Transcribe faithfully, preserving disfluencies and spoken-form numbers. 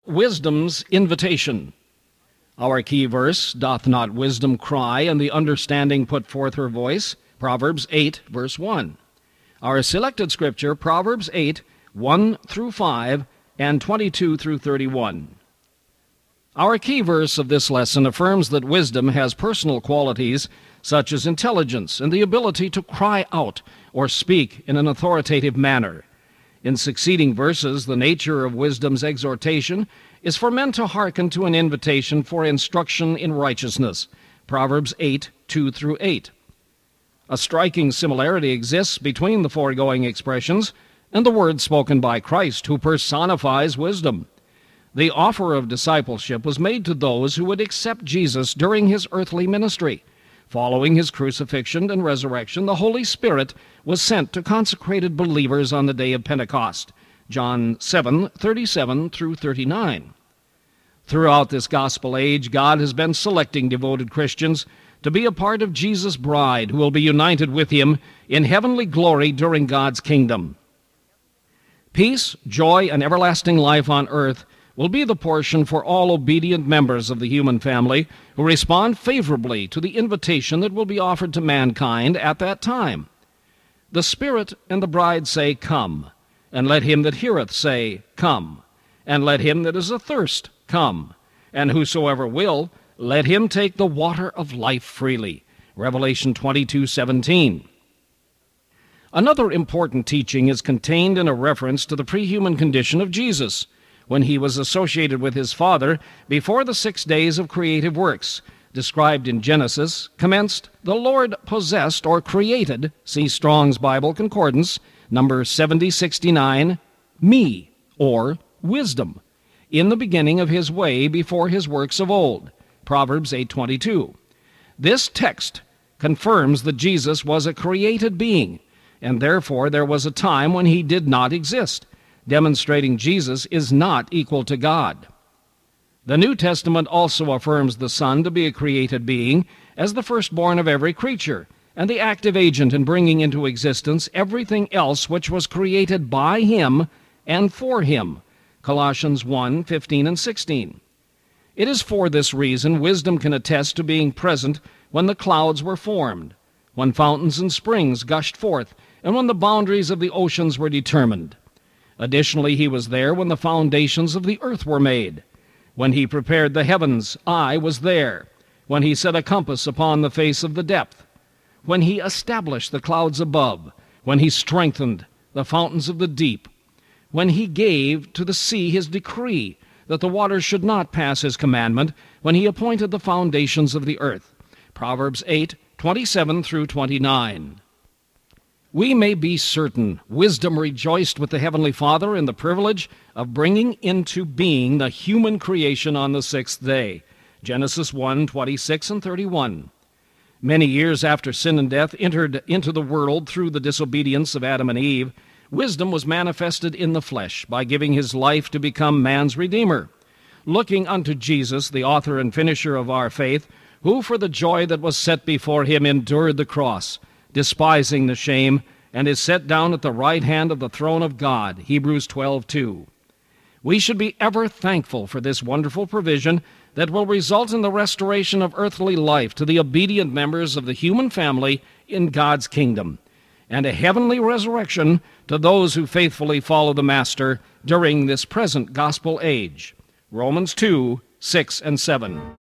Wisdom's invitation. Our key verse, doth not wisdom cry, and the understanding put forth her voice? Proverbs eight, verse one. Our selected scripture, Proverbs eight, one through five, and twenty-two through thirty-one. Our key verse of this lesson affirms that wisdom has personal qualities such as intelligence and the ability to cry out or speak in an authoritative manner. In succeeding verses, the nature of wisdom's exhortation is for men to hearken to an invitation for instruction in righteousness. Proverbs eight, two through eight. A striking similarity exists between the foregoing expressions and the words spoken by Christ, who personifies wisdom. The offer of discipleship was made to those who would accept Jesus during his earthly ministry. Following his crucifixion and resurrection, the Holy Spirit was sent to consecrated believers on the day of Pentecost. John seven, thirty-seven through thirty-nine. Throughout this gospel age, God has been selecting devoted Christians to be a part of Jesus' bride who will be united with him in heavenly glory during God's kingdom. Peace, joy, and everlasting life on earth will be the portion for all obedient members of the human family who respond favorably to the invitation that will be offered to mankind at that time. The Spirit and the bride say, Come, and let him that heareth say, Come, and let him that is athirst come, and whosoever will, let him take the water of life freely. Revelation twenty-two, seventeen. Another important teaching is contained in a reference to the pre-human condition of Jesus, when he was associated with his Father before the six days of creative works, described in Genesis, commenced, the Lord possessed or created, see Strong's Bible Concordance, number seventy sixty-nine, me, or wisdom, in the beginning of his way before his works of old, Proverbs eight twenty-two. This text confirms that Jesus was a created being, and therefore there was a time when he did not exist, demonstrating Jesus is not equal to God. The New Testament also affirms the Son to be a created being as the firstborn of every creature, and the active agent in bringing into existence everything else which was created by him and for him, Colossians one, fifteen and sixteen. It is for this reason wisdom can attest to being present when the clouds were formed, when fountains and springs gushed forth, and when the boundaries of the oceans were determined. Additionally, he was there when the foundations of the earth were made. When he prepared the heavens, I was there. When he set a compass upon the face of the depth. When he established the clouds above. When he strengthened the fountains of the deep. When he gave to the sea his decree, that the waters should not pass his commandment. When he appointed the foundations of the earth. Proverbs eight, twenty-seven through twenty-nine. We may be certain wisdom rejoiced with the Heavenly Father in the privilege of bringing into being the human creation on the sixth day. Genesis one, twenty-six and thirty-one. Many years after sin and death entered into the world through the disobedience of Adam and Eve, wisdom was manifested in the flesh by giving his life to become man's Redeemer. Looking unto Jesus, the author and finisher of our faith, who for the joy that was set before him endured the cross, despising the shame, and is set down at the right hand of the throne of God, Hebrews twelve, two. We should be ever thankful for this wonderful provision that will result in the restoration of earthly life to the obedient members of the human family in God's kingdom, and a heavenly resurrection to those who faithfully follow the Master during this present gospel age. Romans two, six and seven.